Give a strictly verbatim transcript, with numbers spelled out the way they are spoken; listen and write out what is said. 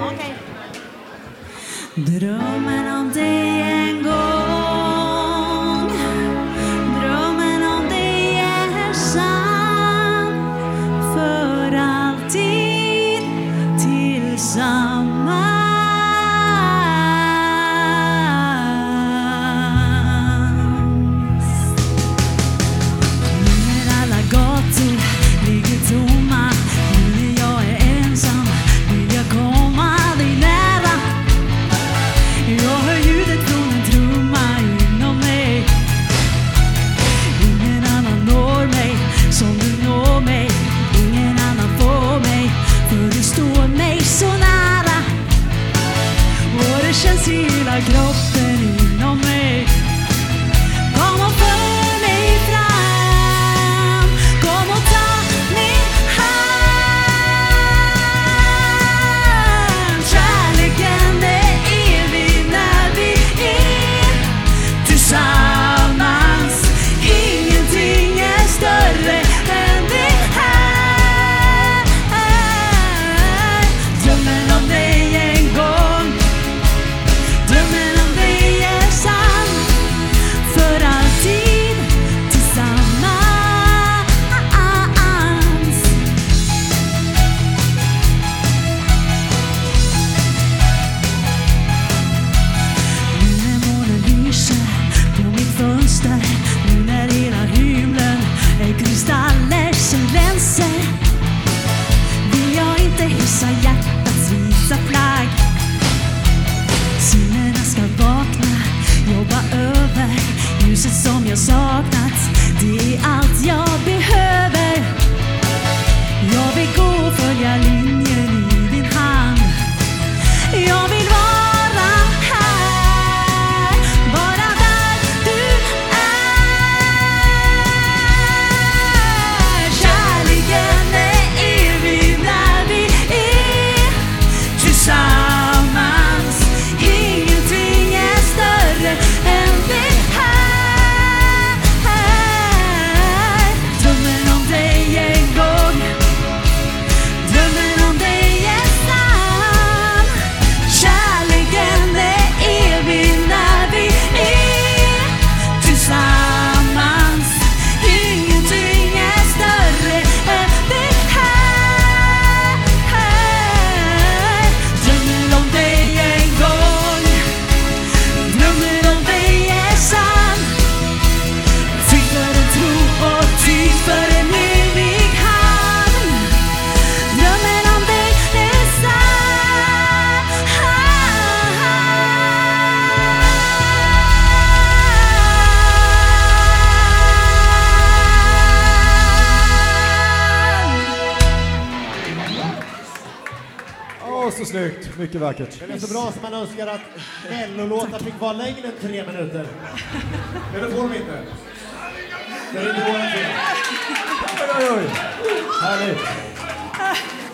Okay. Drömmen om dig en gång, drömmen om dig är sann, för alltid tillsammans. Nu när alla gator ligger tomma, nu när jag är ensam, vill jag komma dig nära. Jag hör ljudet från en trumma inom mig. Ingen annan når mig som du når mig. Ingen annan får mig, för du står mig så nära. Och det känns i hela kroppen inom mig. Kom och för mig fram, kom och ta min hand. Kärleken är evig när vi är tillsammans. Ingenting är större än det här. Drömmen om dig en gång, drömmen om dig är sann, för alltid tillsammans. Nu när månen lyser på mitt fönster, nu när hela himlen är kristaller som glänser, vill jag inte hissa hjärtats vita flagg. Sinnena ska vakna, jobba över ljuset som jag saknat. Det är allt jag behöver. Jag vill gå och följa linjen i din hand. Jag vill vara här, bara där du är. Kärleken är evig när vi är tillsammans. Ingenting är större än det här. Drömmen om dig en gång, drömmen om dig är sann. Kärleken är evig när vi är tillsammans. Ingenting är större än det här. Drömmen om dig en gång, drömmen om dig är sann. Ty för en tro och ty för en evig hand. Drömmen om dig är sann. Åh, så snyggt. Mycket vackert. Det är så bra som man önskar att mellolåtar fick vara längre än tre minuter. Men det får de inte. Det är inte våra fel. Oj, oj, oj. Härligt.